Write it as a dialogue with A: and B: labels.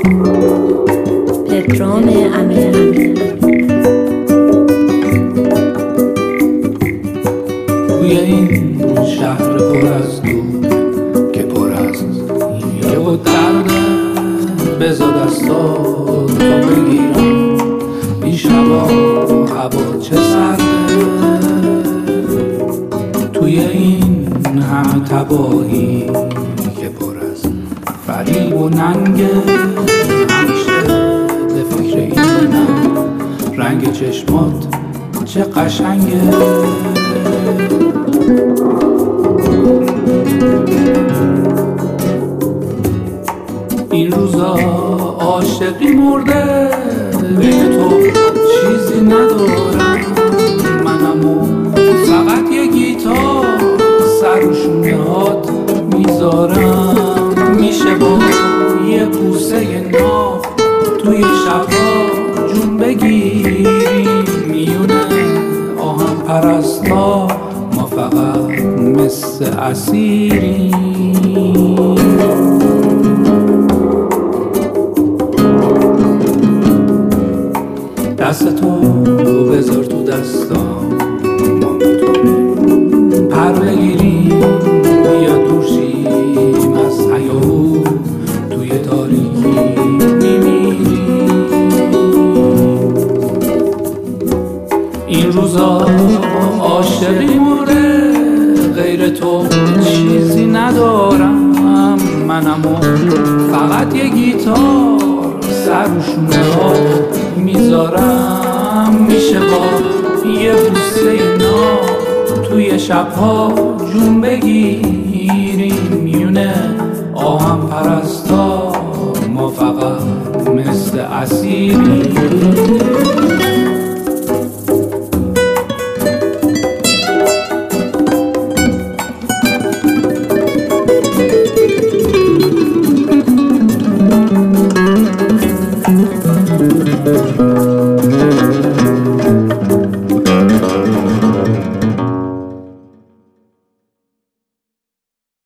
A: پدرام امیر
B: توی این شهر پر از دور که پر از یه و درده، بزا دستاتو بگیرم این شبا هوا چه سرده. توی این همه تباهی که پر از فریب و ننگه، همیشه به فکر اینم رنگ چشمات چه قشنگه. این روزا عاشقی مرده، بین تو چیزی ندارم، منمو فقط یه گیتار سر و شونه هات میذارم. میشه با یه بوسه ناف توی شبا جون بگیری، میونه آهم پرستا ما فقط مثل اسیری. دستتو بذار تو دستام، ما میتونیم پر بگیریم، بیا دور شیم از حیاهو، توی تاریکی میمیریم. این روزا عاشقی مرده، غیر تو چیزی ندارم، منمو فقط یه گیتار سر و شونه ها میذارم. میشه با یه بوسه ناف توی شبها جون بگیریم، میونه آهم پرستا ما فقط مثل اسیری.